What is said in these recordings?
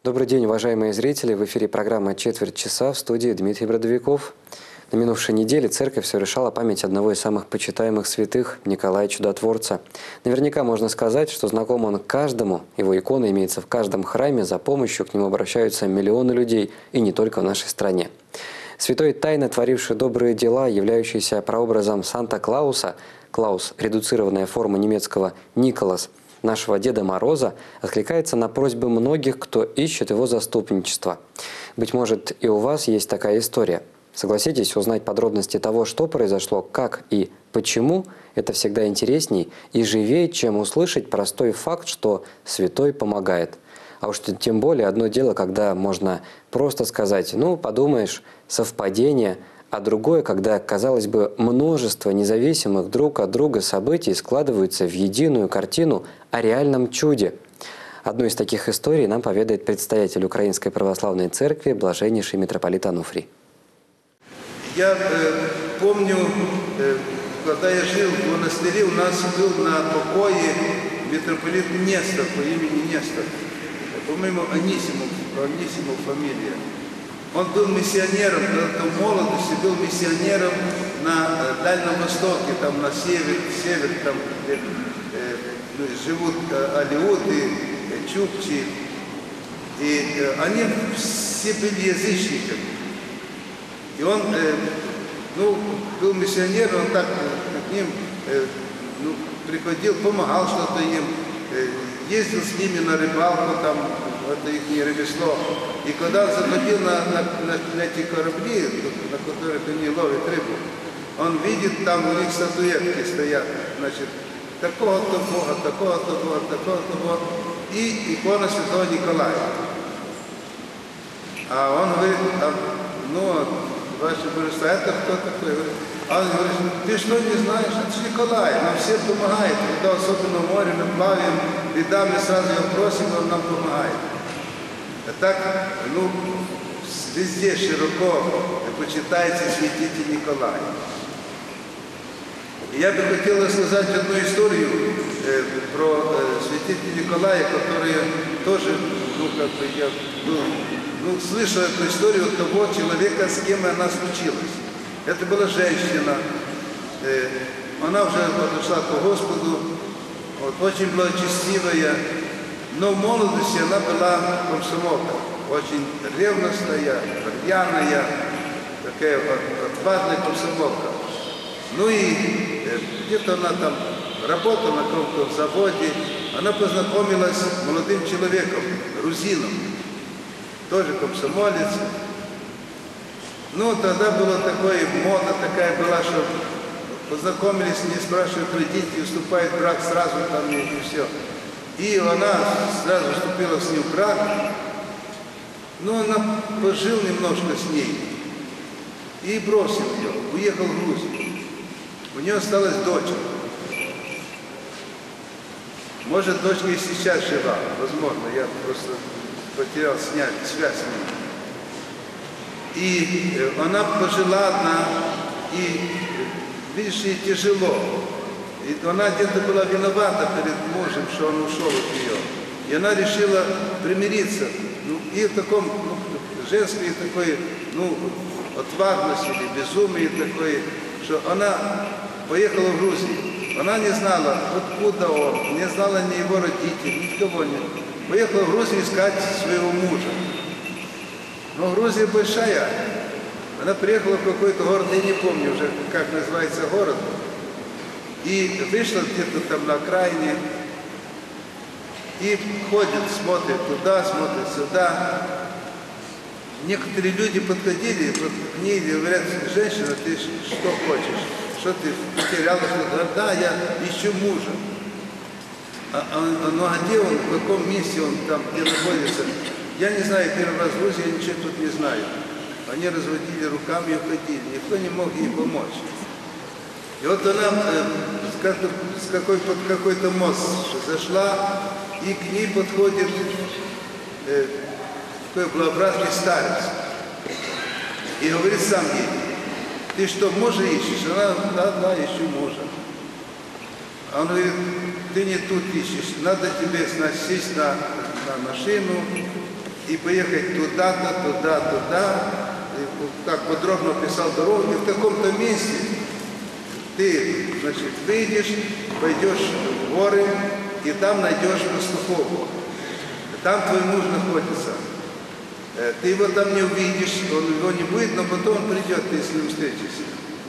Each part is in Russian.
Добрый день, уважаемые зрители! В эфире программа «Четверть часа», в студии Дмитрий Бродовиков. На минувшей неделе церковь совершала память одного из самых почитаемых святых – Николая Чудотворца. Наверняка можно сказать, что знаком он каждому, его икона имеется в каждом храме, за помощью к нему обращаются миллионы людей, и не только в нашей стране. Святой, тайно творивший добрые дела, являющийся прообразом Санта-Клауса, Клаус – редуцированная форма немецкого «Николас», нашего Деда Мороза, откликается на просьбы многих, кто ищет его заступничество. Быть может, и у вас есть такая история. Согласитесь, узнать подробности того, что произошло, как и почему, это всегда интересней и живее, чем услышать простой факт, что святой помогает. А уж тем более одно дело, когда можно просто сказать, ну, подумаешь, совпадение, а другое, когда, казалось бы, множество независимых друг от друга событий складываются в единую картину о реальном чуде. Одну из таких историй нам поведает предстоятель Украинской Православной Церкви, блаженнейший митрополит Ануфрий. Я помню, когда я жил в монастыре, у нас был на покое митрополит Нестор по имени Нестор. По-моему, Анисимов фамилия. Он был миссионером, когда в молодости был миссионером на Дальнем Востоке, там на север там, где живут алеуты, чукчи. И они все были язычниками. И он был миссионером, он так к ним приходил, помогал что-то им, ездил с ними на рыбалку, там, это их ремесло. И когда он заходил на эти корабли, на которых они ловят рыбу, он видит, там у них статуэтки стоят, значит, такого-то Бога, такого-то Бога, такого-то Бога, и икона Святого Николая. А он говорит, ваше Божество, это кто такой? А он говорит, ты что не знаешь, это же Николай, нам всем помогает. Когда особенно в море мы плаваем, беда, мы сразу его просим, он нам помогает. А так, везде широко почитается святитель Николай. И я бы хотел рассказать одну историю про святителя Николая, которая тоже, слышал эту историю от того человека, с кем она случилась. Это была женщина, она уже подошла к Господу, очень благочестивая, но в молодости она была комсомолка, очень ревностная, рьяная, такая отважная комсомолка. Ну и где-то она там работала на каком-то заводе, она познакомилась с молодым человеком, грузином, тоже комсомолец. Тогда была такая мода, такая была, что познакомились, не спрашивают родителей, вступает в брак сразу там и все. И она сразу вступила с ним в брак, но она пожил немножко с ней и бросил ее, уехал в Грузию. У нее осталась дочь. Может, дочка и сейчас жива, возможно, я просто потерял связь с ней. И она пожила одна, и, видишь, ей тяжело. И она где-то была виновата перед мужем, что он ушел от нее. И она решила примириться. И в таком женской такой, отважности или безумии такой, что она поехала в Грузию. Она не знала, откуда он, не знала ни его родителей, никого не. Поехала в Грузию искать своего мужа. Но Грузия большая. Она приехала в какой-то город, я не помню уже, как называется город. И вышла где-то там на окраине. И ходит, смотрит туда, смотрит сюда. Некоторые люди подходили к ней и говорят, женщина, ты что хочешь? Что ты потеряла? Да, я ищу мужа. А где он, в каком месте он там, где находится? Я не знаю, первый раз в Грузии, я ничего тут не знаю. Они разводили руками и уходили. Никто не мог ей помочь. И вот она под какой-то мост зашла, и к ней подходит такой благообразный старец. И говорит сам ей, ты что, мужа ищешь? Она, да, ищу мужа. А он говорит, ты не тут ищешь, надо тебе, значит, сесть на машину и поехать туда-то, туда. И так подробно писал дорогу. И в таком-то месте ты, значит, выйдешь, пойдешь в горы, и там найдешь пастухов. Там твой муж находится. Ты его там не увидишь, он его не будет, но потом он придет, ты с ним встретишься.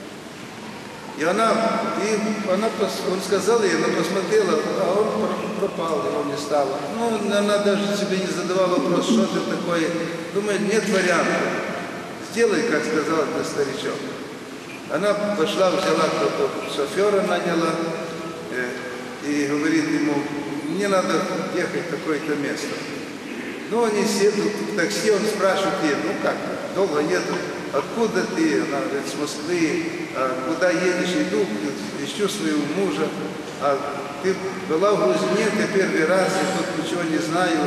Он сказал ей, она посмотрела, а он пропал, его не стало. Ну, она даже себе не задавала вопрос, что ты такое. Думает, нет варианта. Сделай, как сказал этот старичок. Она пошла, взяла кто-то шофера, наняла и говорит ему, мне надо ехать в такое-то место. Ну, они сидят в такси, он спрашивает ее, ну как, долго едут, откуда ты? Она говорит, с Москвы, куда едешь? Иду, ищу своего мужа, а ты была в Грузине, ты первый раз, я тут ничего не знаю.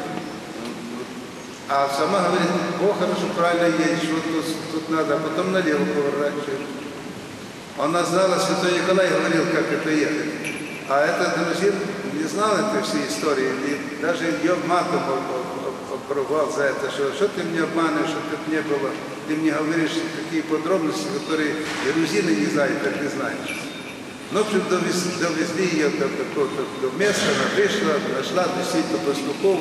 А сама говорит, о, хорошо, правильно едешь, вот тут надо, а потом налево поворачиваешь. Она знала, святой Николай говорил, как это ехать. А этот друзин не знал этой всей истории, и даже ее матом обругал за это, что ты мне обманываешь, что тут не было. Ты мне говоришь такие подробности, которые и грузины не знают, как ты знаешь. Ну, в общем, довезли ее до места, она вышла, нашла действительно пастухов.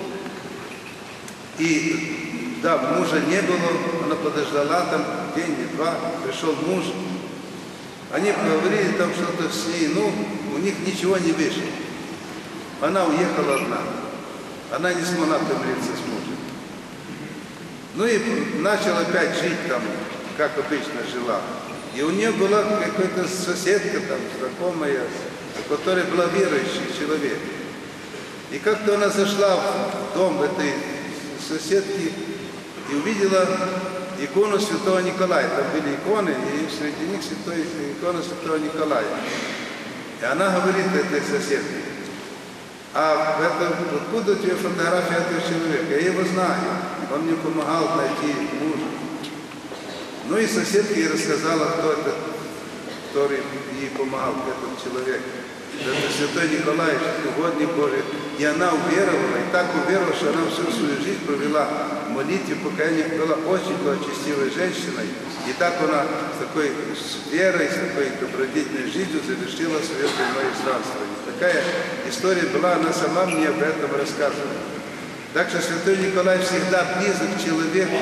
И да, мужа не было, она подождала там день-два, пришел муж. Они поговорили там что-то с ней, ну, у них ничего не вышло. Она уехала одна. Она не смогла помириться с мужем. Ну и начала опять жить там, как обычно жила. И у нее была какая-то соседка там, знакомая, которая была верующий человек. И как-то она зашла в дом этой соседки и увидела икону святого Николая. Там были иконы, и среди них икона святого Николая. И она говорит этой соседке, а откуда у тебя фотография этого человека? Я его знаю, он мне помогал найти мужа. Ну и соседка ей рассказала, кто это, который ей помогал, этот человек. Это святой Николай, угодник Божий. И она уверовала, и так уверовала, что она всю свою жизнь провела в молитве, покаяния, была очень благочестивой женщиной. И так она с такой верой, с такой добродетельной жизнью завершила свое земное странствование. Такая история была, она сама мне об этом рассказывала. Так что святой Николай всегда близок к человеку.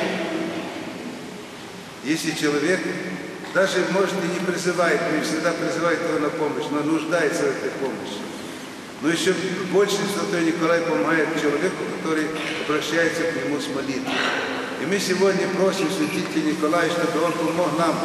Если человек даже, может, и не призывает, но и всегда призывает его на помощь, но нуждается в этой помощи. Но еще больше святой Николай помогает человеку, который обращается к нему с молитвой. И мы сегодня просим святителя Николая, чтобы он помог нам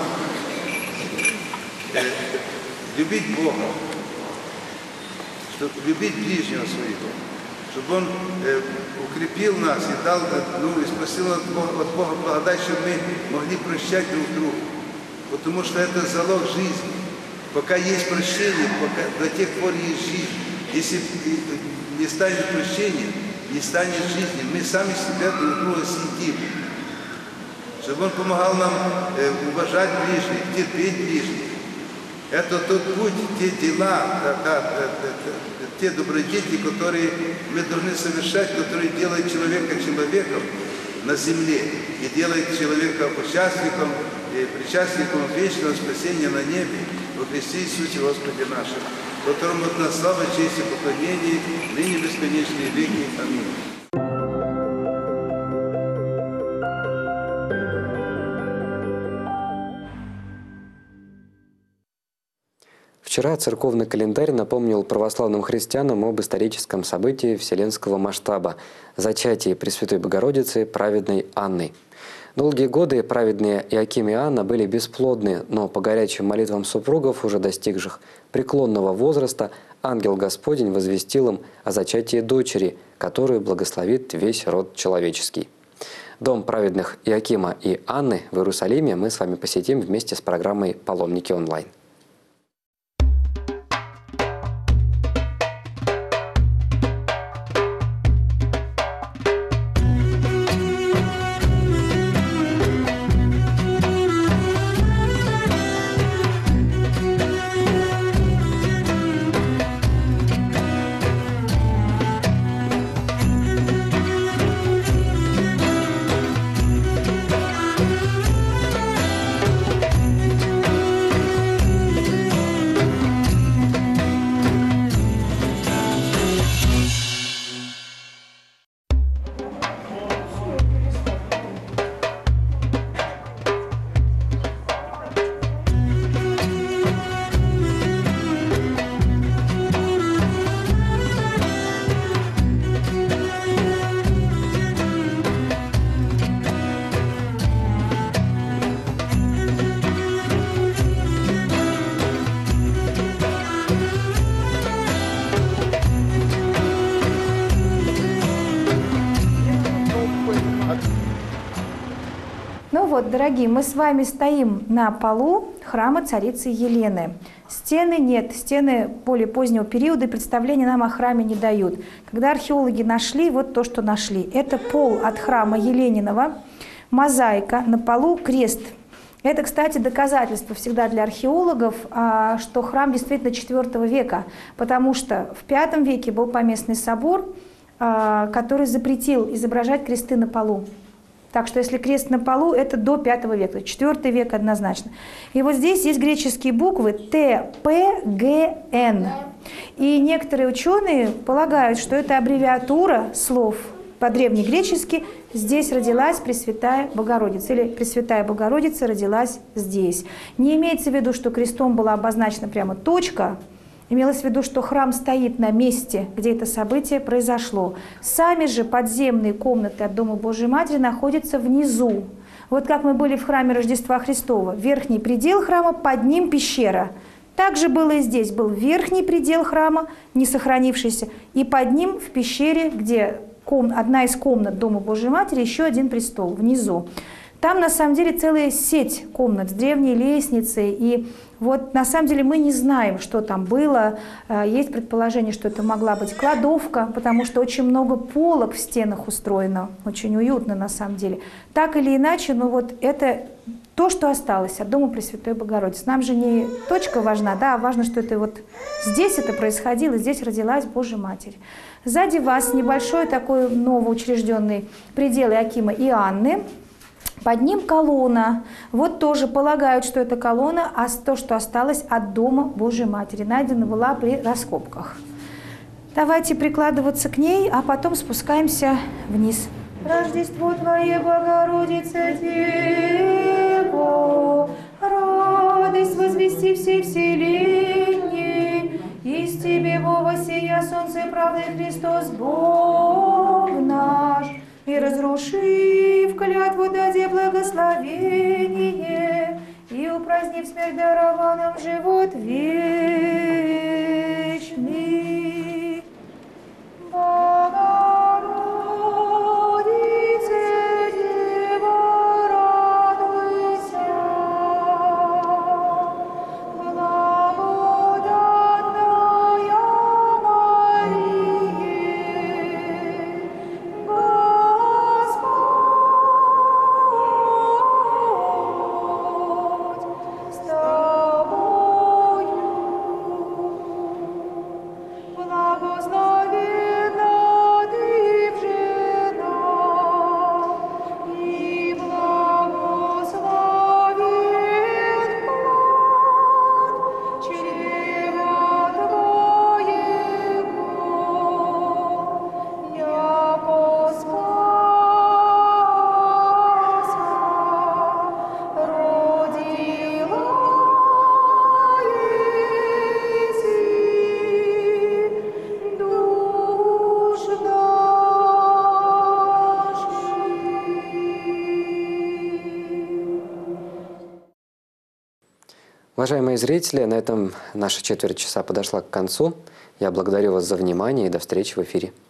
любить Бога, чтобы любить ближнего своего, чтобы он укрепил нас и дал, и спросил от Бога благодать, чтобы мы могли прощать друг друга. Потому что это залог жизни. Пока есть прощение, до тех пор есть жизнь. Если не станет прощения, не станет жизни. Мы сами себя друг друга съедим. Чтобы он помогал нам уважать ближних, терпеть ближних. Это тот путь, те дела, те добродетели, которые мы должны совершать, которые делают человека человеком на земле и делают человека участником и причастником вечного спасения на небе во Христе Иисусе Господе нашем, которому от нас слава, честь и поклонение, ныне бесконечные веки. Аминь. Вчера церковный календарь напомнил православным христианам об историческом событии вселенского масштаба – зачатии Пресвятой Богородицы праведной Анны. Долгие годы праведные Иоаким и Анна были бесплодны, но по горячим молитвам супругов, уже достигших преклонного возраста, ангел Господень возвестил им о зачатии дочери, которую благословит весь род человеческий. Дом праведных Иоакима и Анны в Иерусалиме мы с вами посетим вместе с программой «Паломники онлайн». Ну вот, дорогие, мы с вами стоим на полу храма царицы Елены. Стены нет, стены более позднего периода, и представления нам о храме не дают. Когда археологи нашли, вот то, что нашли. Это пол от храма Елениного, мозаика, на полу крест. Это, кстати, доказательство всегда для археологов, что храм действительно IV века, потому что в V веке был поместный собор, который запретил изображать кресты на полу. Так что если крест на полу, это до V века, IV век однозначно. И вот здесь есть греческие буквы Т, П, Г, Н. И некоторые ученые полагают, что это аббревиатура слов по-древнегречески «здесь родилась Пресвятая Богородица» или «Пресвятая Богородица родилась здесь». Не имеется в виду, что крестом была обозначена прямо точка, имелось в виду, что храм стоит на месте, где это событие произошло. Сами же подземные комнаты от Дома Божией Матери находятся внизу. Вот как мы были в храме Рождества Христова. Верхний предел храма, под ним пещера. Так же было и здесь. Был верхний предел храма, не сохранившийся, и под ним в пещере, где одна из комнат Дома Божией Матери, еще один престол внизу. Там на самом деле целая сеть комнат с древней лестницей. И вот на самом деле мы не знаем, что там было. Есть предположение, что это могла быть кладовка, потому что очень много полок в стенах устроено. Очень уютно на самом деле. Так или иначе, но вот это то, что осталось от Дома Пресвятой Богородицы. Нам же не точка важна, да, а важно, что это вот здесь это происходило, здесь родилась Божья Матерь. Сзади вас небольшой такой новоучрежденный предел Иоакима и Анны. Под ним колонна. Вот тоже полагают, что это колонна, а то, что осталось от Дома Божьей Матери, найдена была при раскопках. Давайте прикладываться к ней, а потом спускаемся вниз. Рождество Твое, Богородица, Дева, радость возвести всей вселенной, из Тебе, Вова, сия солнце правды Христос Бог наш, и разрушив клятву даде благословение, и упразднив смерть дарова нам живот вечный. Богородице, Дева, радуйся, благодатная Мария, Господь с тобою, благословенна ты в женах, и благословен плод чрева Твоего, яко Спаса родила еси душ наших. Уважаемые зрители, на этом наша четверть часа подошла к концу. Я благодарю вас за внимание и до встречи в эфире.